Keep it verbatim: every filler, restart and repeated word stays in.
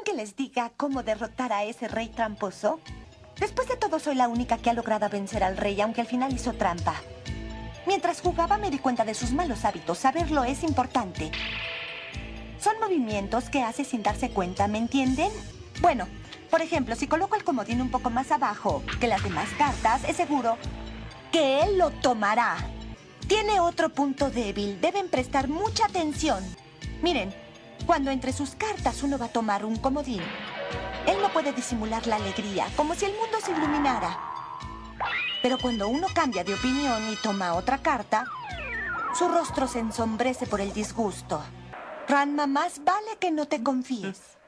que les diga cómo derrotar a ese rey tramposo? Después de todo, soy la única que ha logrado vencer al rey, aunque al final hizo trampa. Mientras jugaba me di cuenta de sus malos hábitos. Saberlo es importante. Son movimientos que hace sin darse cuenta, ¿me entienden? Bueno, por ejemplo, si coloco el comodín un poco más abajo que las demás cartas, es seguro que él lo tomará. Tiene otro punto débil. Deben prestar mucha atención. Miren, cuando entre sus cartas uno va a tomar un comodín, él no puede disimular la alegría, como si el mundo se iluminara. Pero cuando uno cambia de opinión y toma otra carta, su rostro se ensombrece por el disgusto. Ranma, más vale que no te confíes.